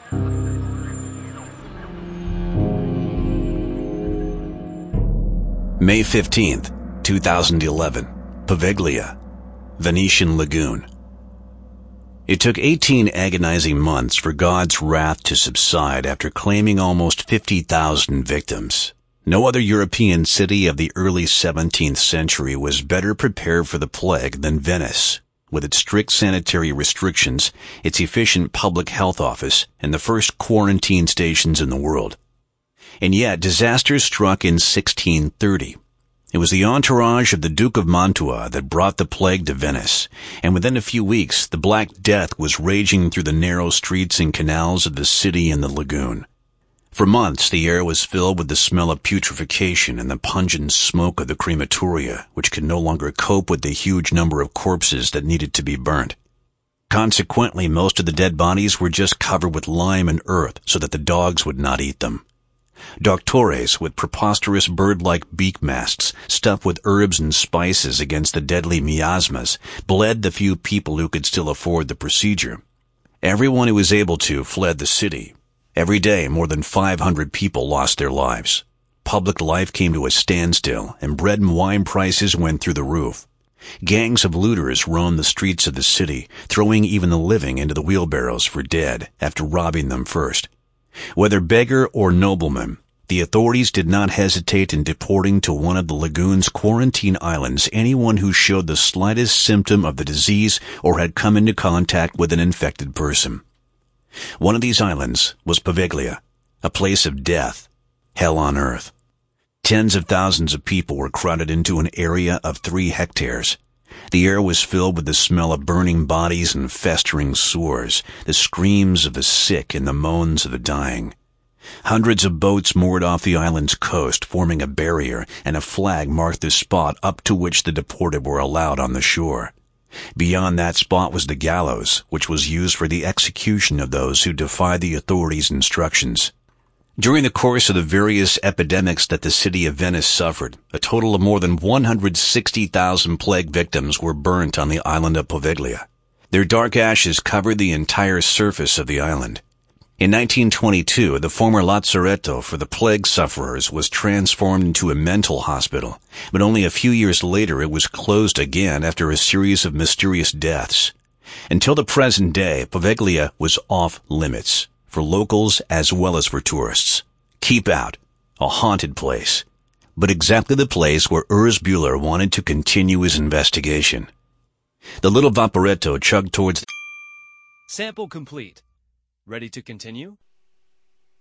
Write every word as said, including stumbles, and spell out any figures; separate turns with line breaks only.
May fifteenth, two thousand eleven, Poveglia, Venetian Lagoon. It took eighteen agonizing months for God's wrath to subside after claiming almost fifty thousand victims. No other European city of the early seventeenth century was better prepared for the plague than Venice, with its strict sanitary restrictions, its efficient public health office, and the first quarantine stations in the world. And yet, disaster struck in sixteen thirty. It was the entourage of the Duke of Mantua that brought the plague to Venice, and within a few weeks, the Black Death was raging through the narrow streets and canals of the city and the lagoon. For months, the air was filled with the smell of putrefaction and the pungent smoke of the crematoria, which could no longer cope with the huge number of corpses that needed to be burnt. Consequently, most of the dead bodies were just covered with lime and earth so that the dogs would not eat them. Doctores with preposterous bird-like beak masks stuffed with herbs and spices against the deadly miasmas bled the few people who could still afford the procedure. Everyone who was able to fled the city. Every day, more than five hundred people lost their lives. Public life came to a standstill, and bread and wine prices went through the roof. Gangs of looters roamed the streets of the city, throwing even the living into the wheelbarrows for dead after robbing them first. Whether beggar or nobleman, the authorities did not hesitate in deporting to one of the lagoon's quarantine islands anyone who showed the slightest symptom of the disease or had come into contact with an infected person. One of these islands was Poveglia, a place of death, hell on earth. Tens of thousands of people were crowded into an area of three hectares. The air was filled with the smell of burning bodies and festering sores, the screams of the sick and the moans of the dying. Hundreds of boats moored off the island's coast, forming a barrier, and a flag marked the spot up to which the deported were allowed on the shore. Beyond that spot was the gallows, which was used for the execution of those who defied the authorities' instructions. During the course of the various epidemics that the city of Venice suffered, a total of more than one hundred sixty thousand plague victims were burnt on the island of Poveglia. Their dark ashes covered the entire surface of the island. In nineteen twenty-two, the former Lazzaretto for the plague sufferers was transformed into a mental hospital, but only a few years later it was closed again after a series of mysterious deaths. Until the present day, Poveglia was off limits, for locals as well as for tourists. Keep out, a haunted place. But exactly the place where Urs Buehler wanted to continue his investigation. The little Vaporetto chugged towards...
Sample complete. Ready to continue?